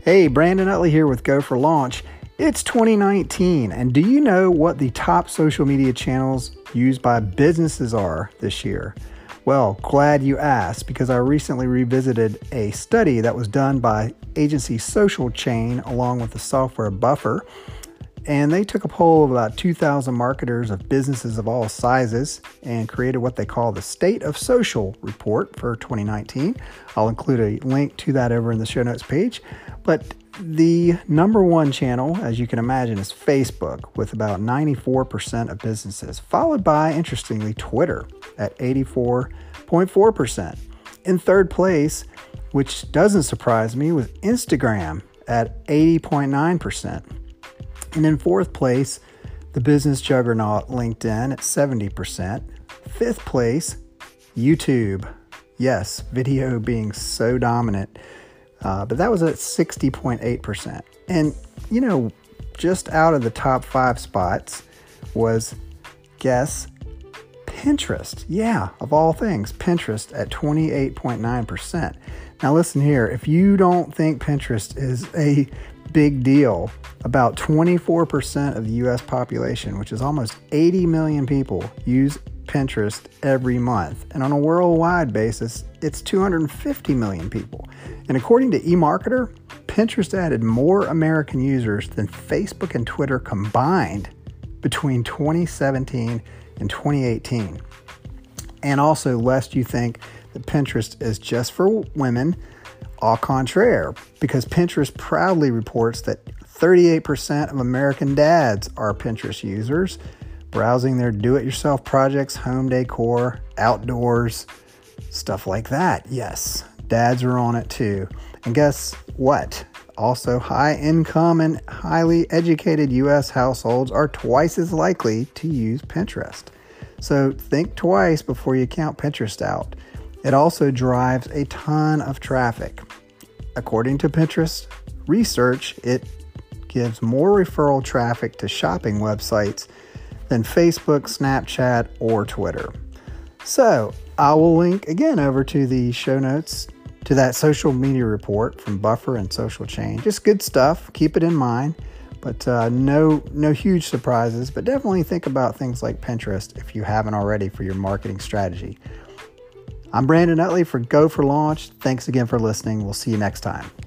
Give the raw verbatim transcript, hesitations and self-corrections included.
Hey, Brandon Utley here with Go for Launch. It's twenty nineteen, and do you know what the top social media channels used by businesses are this year? Well, glad you asked, because I recently revisited a study that was done by agency Social Chain along with the software Buffer, and they took a poll of about two thousand marketers of businesses of all sizes and created what they call the State of Social report for twenty nineteen. I'll include a link to that over in the show notes page. But the number one channel, as you can imagine, is Facebook with about ninety-four percent of businesses, followed by, interestingly, Twitter at eighty-four point four percent. In third place, which doesn't surprise me, was Instagram at eighty point nine percent. And in fourth place, the business juggernaut LinkedIn at seventy percent. Fifth place, YouTube. Yes, video being so dominant. Uh, but that was at sixty point eight percent. And, you know, just out of the top five spots was, guess, Pinterest. Yeah, of all things, Pinterest at twenty-eight point nine percent. Now listen here, if you don't think Pinterest is a big deal, about twenty-four percent of the U S population, which is almost eighty million people, use Pinterest every month. And on a worldwide basis, it's two hundred fifty million people. And according to eMarketer, Pinterest added more American users than Facebook and Twitter combined between twenty seventeen and twenty eighteen. And also, lest you think that Pinterest is just for women, au contraire, because Pinterest proudly reports that thirty-eight percent of American dads are Pinterest users, browsing their do-it-yourself projects, home decor, outdoors, stuff like that. Yes, dads are on it too. And guess what? Also, high-income and highly educated U S households are twice as likely to use Pinterest. So think twice before you count Pinterest out. It also drives a ton of traffic. According to Pinterest research, it gives more referral traffic to shopping websites than Facebook, Snapchat, or Twitter. So I will link again over to the show notes to that social media report from Buffer and Social Chain. Just good stuff. Keep it in mind, but uh, no, no huge surprises. But definitely think about things like Pinterest if you haven't already for your marketing strategy. I'm Brandon Utley for Go for Launch. Thanks again for listening. We'll see you next time.